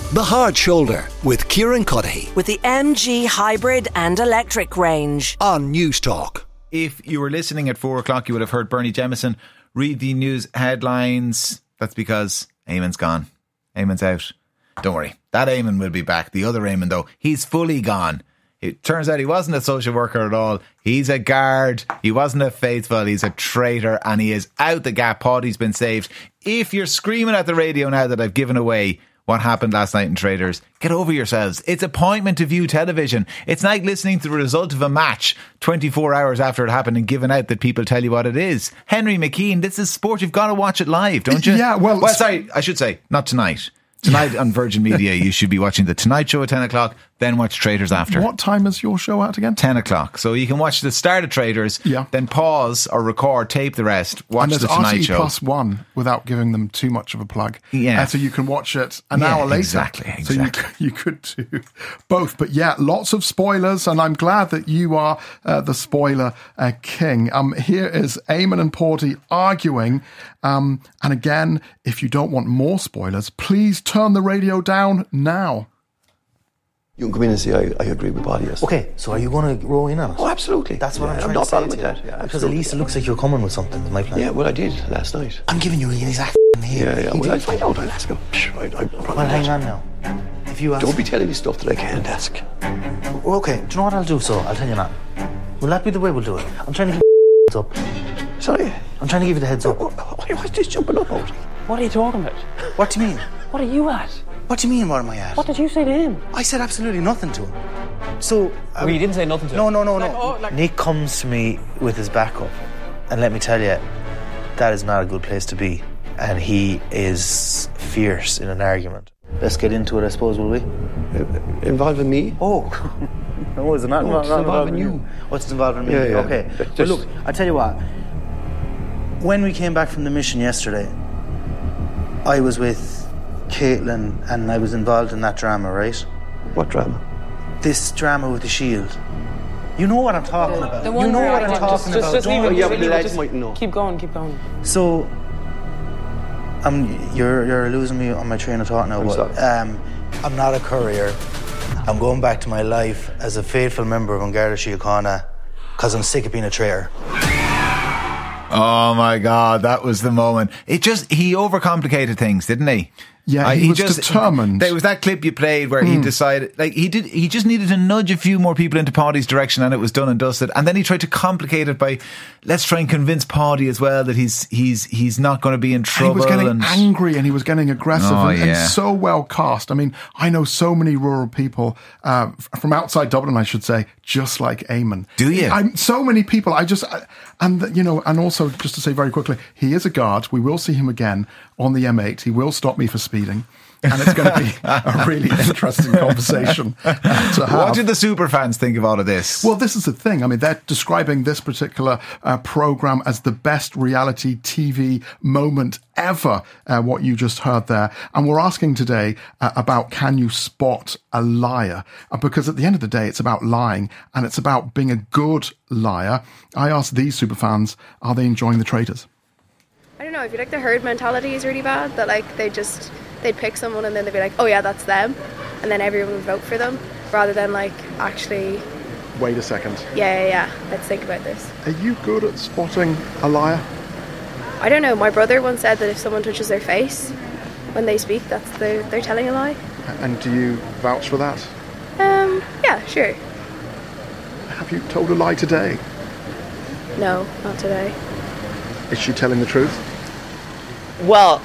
The Hard Shoulder with Kieran Cuddihy with the MG hybrid and electric range on News Talk. If you were listening at 4 o'clock, you would have heard Bernie Jemison read the news headlines. That's because Eamon's gone. Eamon's out. Don't worry. That Eamon will be back. The other Eamon, though, he's fully gone. It turns out he wasn't a social worker at all. He's a guard. He wasn't a faithful. He's a traitor, and he is out the gap. Paddy's been saved. If you're screaming at the radio now that I've given away what happened last night in Traders, get over yourselves. It's appointment to view television. It's like listening to the result of a match 24 hours after it happened and giving out that people tell you what it is. Henry McKean, this is sport. You've got to watch it live, don't you? Yeah, well sorry, I should say, not tonight. Tonight on Virgin Media, you should be watching The Tonight Show at 10 o'clock, then watch Traders after. What time is your show at again? 10 o'clock. So you can watch the start of Traders, then pause or record, tape the rest, watch The Tonight Show. And there's RTE +1 without giving them too much of a plug. Yeah. So you can watch it an hour later. Exactly. So you could do both. But yeah, lots of spoilers, and I'm glad that you are the spoiler king. Here is Eamon and Porty arguing. And again, if you don't want more spoilers, please turn the radio down now. You can come in and say, I agree with Paddy, yes. Okay, so are you going to row in on it? Oh, absolutely. That's what I'm trying no to say problem to with you. that. Yeah, because at least it looks like you're coming with something to my plan. Yeah, well, I did last night. I'm giving you the exact here. Yeah. Well, I'll find out. I'll ask him. Well, hang on now. If you ask... Don't be telling me stuff that I can't ask. Well, okay, do you know what I'll do, so I'll tell you now. Will that be the way we'll do it? I'm trying to give you the heads up. Sorry? I'm trying to give you the heads up. What's this jumping up out? What are you talking about? What do you mean? What are you at? What do you mean, what am I at? What did you say to him? I said absolutely nothing to him. So... well, you didn't say nothing to him? No. Nick comes to me with his back up. And let me tell you, that is not a good place to be. And he is fierce in an argument. Let's get into it, I suppose, will we? Involving me? Oh. No, it's not involving you. What's involving me? Yeah. Okay. Well, look, I tell you what. When we came back from the mission yesterday, I was with Caitlin and I was involved in that drama, right? What drama? This drama with the Shield. You know what I'm talking about. The one you know what I'm talking about. Just leave it. Yeah, but the lads might know. Keep going. So, you're losing me on my train of thought now. But, I'm not a courier. I'm going back to my life as a faithful member of An Garda Síochána because I'm sick of being a traitor. Oh my God, that was the moment. He overcomplicated things, didn't he? Yeah, he was determined. There was that clip you played where he decided, he just needed to nudge a few more people into Paddy's direction and it was done and dusted. And then he tried to complicate it by, let's try and convince Paddy as well that he's not going to be in trouble. He was getting angry and he was getting aggressive and so well cast. I mean, I know so many rural people, from outside Dublin, I should say, just like Eamon. Do you? So many people. And also just to say very quickly, he is a guard. We will see him again on the M8. He will stop me for speeding. And it's going to be a really interesting conversation to have. What did the superfans think of all of this? Well, this is the thing. I mean, they're describing this particular programme as the best reality TV moment ever, what you just heard there. And we're asking today about can you spot a liar? Because at the end of the day, it's about lying and it's about being a good liar. I asked these superfans, are they enjoying the Traitors? I don't know, I feel like the herd mentality is really bad, that like they'd pick someone and then they'd be like, oh yeah, that's them, and then everyone would vote for them, rather than like actually... Wait a second. Yeah, let's think about this. Are you good at spotting a liar? I don't know, my brother once said that if someone touches their face when they speak, they're telling a lie. And do you vouch for that? Yeah, sure. Have you told a lie today? No, not today. Is she telling the truth? Well,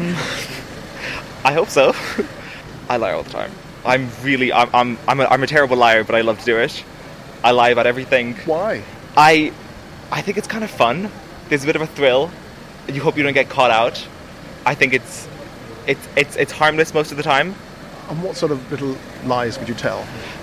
I hope so. I lie all the time. I'm a terrible liar, but I love to do it. I lie about everything. Why? I think it's kind of fun. There's a bit of a thrill. You hope you don't get caught out. I think it's harmless most of the time. And what sort of little lies would you tell?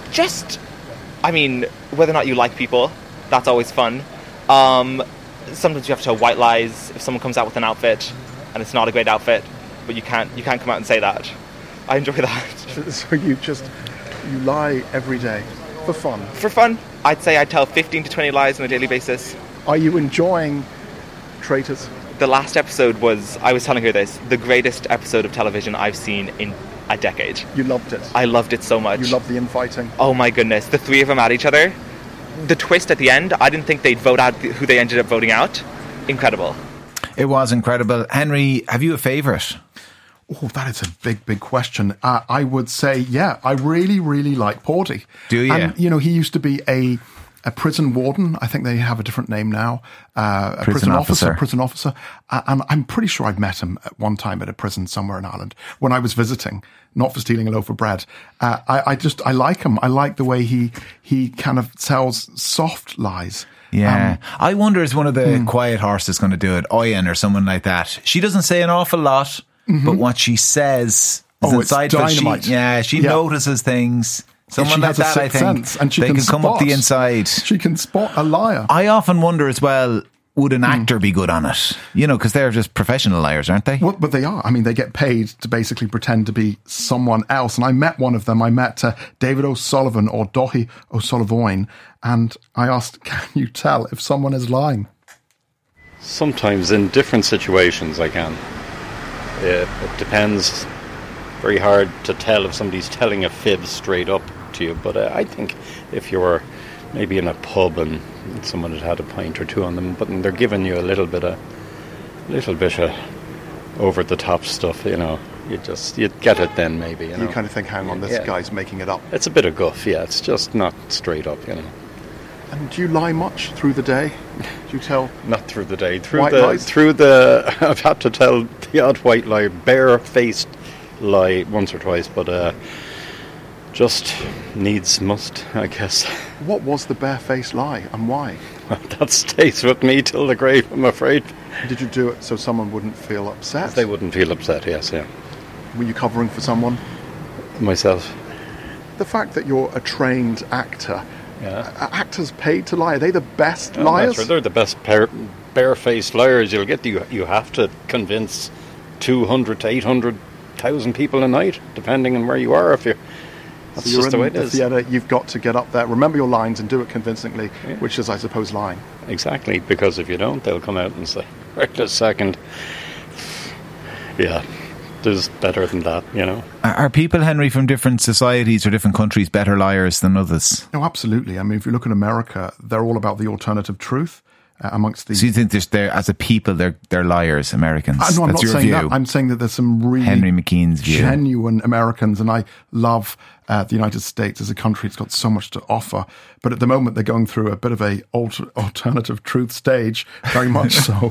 Whether or not you like people, that's always fun. Sometimes you have to tell white lies if someone comes out with an outfit and it's not a great outfit, but you can't come out and say that. I enjoy that. So you lie every day for fun? For fun. I'd say I tell 15 to 20 lies on a daily basis. Are you enjoying Traitors? The last episode was, I was telling her this, the greatest episode of television I've seen in a decade. You loved it. I loved it so much. You loved the infighting. Oh my goodness, the three of them at each other. The twist at the end, I didn't think they'd vote out who they ended up voting out. Incredible. It was incredible. Henry, have you a favourite? Oh, that is a big, big question. I would say, yeah, I really, really like Porty. Do you? And, you know, he used to be a prison warden. I think they have a different name now. A prison officer. And I'm pretty sure I'd met him at one time at a prison somewhere in Ireland when I was visiting, not for stealing a loaf of bread. I like him. I like the way he kind of tells soft lies. Yeah. I wonder is one of the quiet horses going to do it, Oyen or someone like that. She doesn't say an awful lot, but what she says is insightful. It's dynamite. She notices things. Someone like that, I think, and she they can come up the inside. She can spot a liar. I often wonder as well, would an actor be good on it? You know, because they're just professional liars, aren't they? Well, but they are. I mean, they get paid to basically pretend to be someone else. And I met one of them. I met David O'Sullivan or Dohi O'Sullivan. And I asked, can you tell if someone is lying? Sometimes in different situations I can. It depends. Very hard to tell if somebody's telling a fib straight up to you. But I think if you were maybe in a pub and someone had a pint or two on them, but they're giving you a little bit of over the top stuff, you know, you'd get it then maybe. You kind of think, hang on, this guy's making it up. It's a bit of guff, yeah. It's just not straight up, you know. And do you lie much through the day? Do you tell? Not through the day. Lies? I've had to tell the odd white lie, bare-faced lie once or twice, but just needs must, I guess. What was the barefaced lie and why? Well, that stays with me till the grave, I'm afraid. Did you do it so someone wouldn't feel upset? They wouldn't feel upset, yes, yeah. Were you covering for someone? Myself. The fact that you're a trained actor, are actors paid to lie? Are they the best liars? Right. They're the best barefaced liars you'll get. You have to convince 200 to 800,000 people a night, depending on where you are. That's just the way it is. Theatre, you've got to get up there, remember your lines and do it convincingly, which is, I suppose, lying. Exactly, because if you don't, they'll come out and say, right a second, there's better than that, you know. Are people, Henry, from different societies or different countries better liars than others? No, absolutely. I mean, if you look at America, they're all about the alternative truth. Amongst the... So you think as a people they're liars, Americans? No, I'm That's not your saying view. that. I'm saying that there's some really Henry McKean's view. Genuine Americans, and I love the United States as a country. It's got so much to offer, but at the moment they're going through a bit of a alternative truth stage, very much so.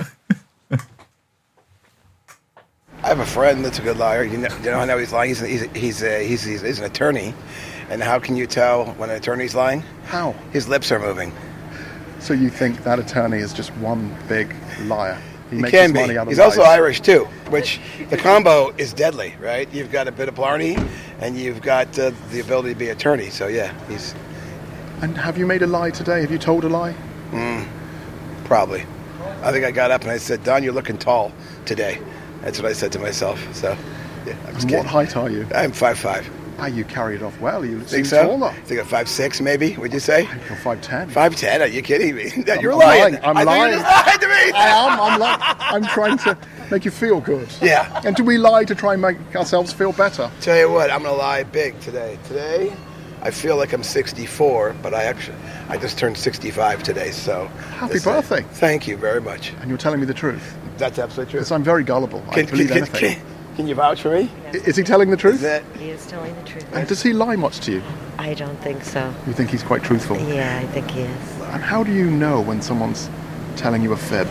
I have a friend that's a good liar. You know how he's lying. He's an attorney, and how can you tell when an attorney's lying? How? His lips are moving. So you think that attorney is just one big liar? He can be. He's also Irish too, which the combo is deadly, right? You've got a bit of Blarney, and you've got the ability to be attorney. So yeah, he's. And have you made a lie today? Have you told a lie? Probably. I think I got up and I said, "Don, you're looking tall today." That's what I said to myself. So, yeah, I'm just kidding. What height are you? I'm 5'5". You carry it off well. You think seem so? Taller. I think I'm 5'6", maybe. Would you say? You're 5'10". 5'10"? Are you kidding me? You're lying. I'm lying. You just lied to me. I'm lying. I'm trying to make you feel good. Yeah. And do we lie to try and make ourselves feel better? Tell you what, I'm going to lie big today. Today, I feel like I'm 64, but I just turned 65 today. So happy birthday! Thank you very much. And you're telling me the truth. That's absolutely true. Because I'm very gullible. I believe anything. Can you vouch for me? Is he telling the truth? He is telling the truth. And does he lie much to you? I don't think so. You think he's quite truthful? Yeah, I think he is. And how do you know when someone's telling you a fib?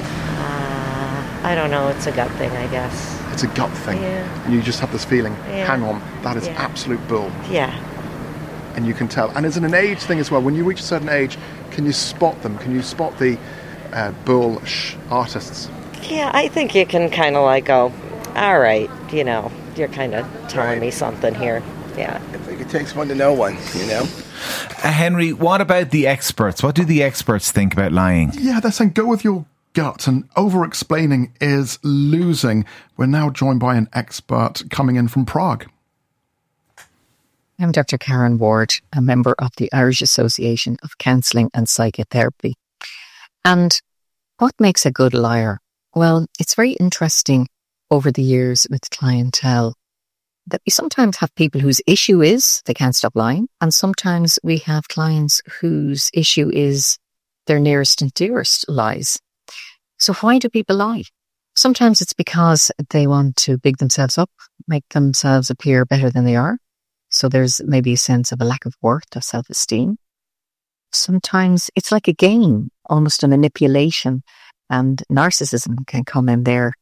I don't know. It's a gut thing, I guess. It's a gut thing? Yeah. And you just have this feeling, hang on, that is absolute bull. Yeah. And you can tell. And is it an age thing as well? When you reach a certain age, can you spot them? Can you spot the bull-ish artists? Yeah, I think you can kind of like go, all right, you know, you're kind of telling me something here. Yeah. I think it takes one to know one, you know? Henry, what about the experts? What do the experts think about lying? Yeah, they're saying go with your gut, and over-explaining is losing. We're now joined by an expert coming in from Prague. I'm Dr. Karen Ward, a member of the Irish Association of Counselling and Psychotherapy. And what makes a good liar? Well, it's very interesting over the years with clientele that we sometimes have people whose issue is they can't stop lying. And sometimes we have clients whose issue is their nearest and dearest lies. So why do people lie? Sometimes it's because they want to big themselves up, make themselves appear better than they are. So there's maybe a sense of a lack of worth or self-esteem. Sometimes it's like a game, almost a manipulation, and narcissism can come in there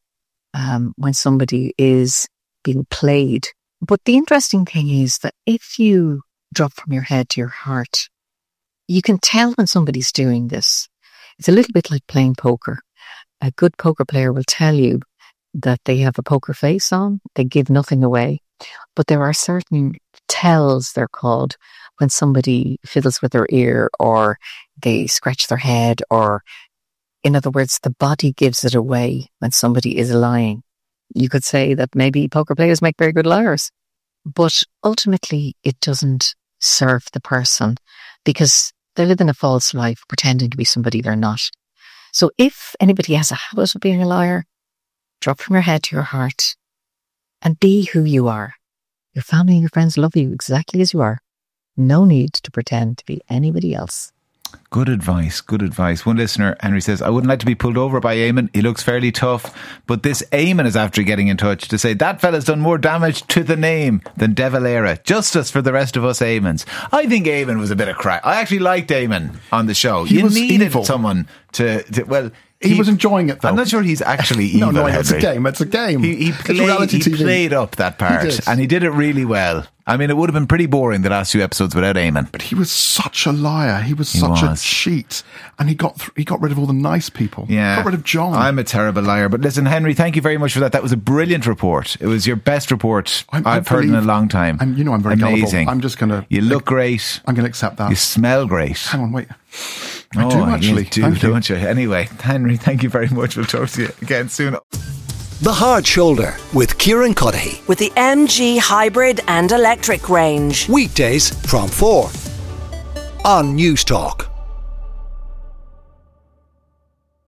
when somebody is being played. But the interesting thing is that if you drop from your head to your heart, you can tell when somebody's doing this. It's a little bit like playing poker. A good poker player will tell you that they have a poker face on, they give nothing away. But there are certain tells, they're called, when somebody fiddles with their ear or they scratch their head, or in other words, the body gives it away when somebody is lying. You could say that maybe poker players make very good liars, but ultimately it doesn't serve the person because they're living a false life, pretending to be somebody they're not. So if anybody has a habit of being a liar, drop from your head to your heart and be who you are. Your family and your friends love you exactly as you are. No need to pretend to be anybody else. Good advice, good advice. One listener, Henry, says, I wouldn't like to be pulled over by Eamon. He looks fairly tough. But this Eamon is after getting in touch to say that fella's done more damage to the name than De Valera. Justice for the rest of us Eamons. I think Eamon was a bit of crack. I actually liked Eamon on the show. He was needed evil. Someone to well... He was enjoying it, though. I'm not sure he's actually evil. No, it's a game. It's a game. He played up that part, and he did it really well. I mean, it would have been pretty boring the last few episodes without Eamon. But he was such a liar. He was such a cheat, and he got rid of all the nice people. Yeah, got rid of John. I'm a terrible liar. But listen, Henry, thank you very much for that. That was a brilliant report. It was your best report I've heard in a long time. I'm very amazing. Gullible. I'm just going to. You look great. I'm going to accept that. You smell great. Hang on, wait. I do actually. You do, don't you? Anyway, Henry, thank you very much. We'll talk to you again soon. The Hard Shoulder with Kieran Cuddihy. With the MG hybrid and electric range. Weekdays from 4 on News Talk.